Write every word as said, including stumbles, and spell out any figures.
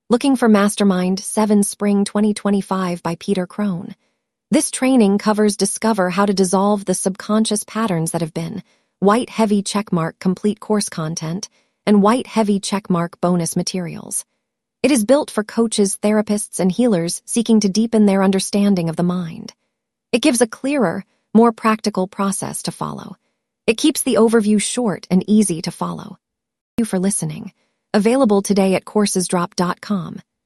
Looking for Mastermind seven Spring twenty twenty-five by Peter Crone. This training covers discover how to dissolve the subconscious patterns that have been white heavy checkmark complete course content and white heavy checkmark bonus materials. It is built for coaches, therapists, and healers seeking to deepen their understanding of the mind. It gives a clearer, more practical process to follow. It keeps the overview short and easy to follow. Thank you for listening. Available today at coursesdrop dot com.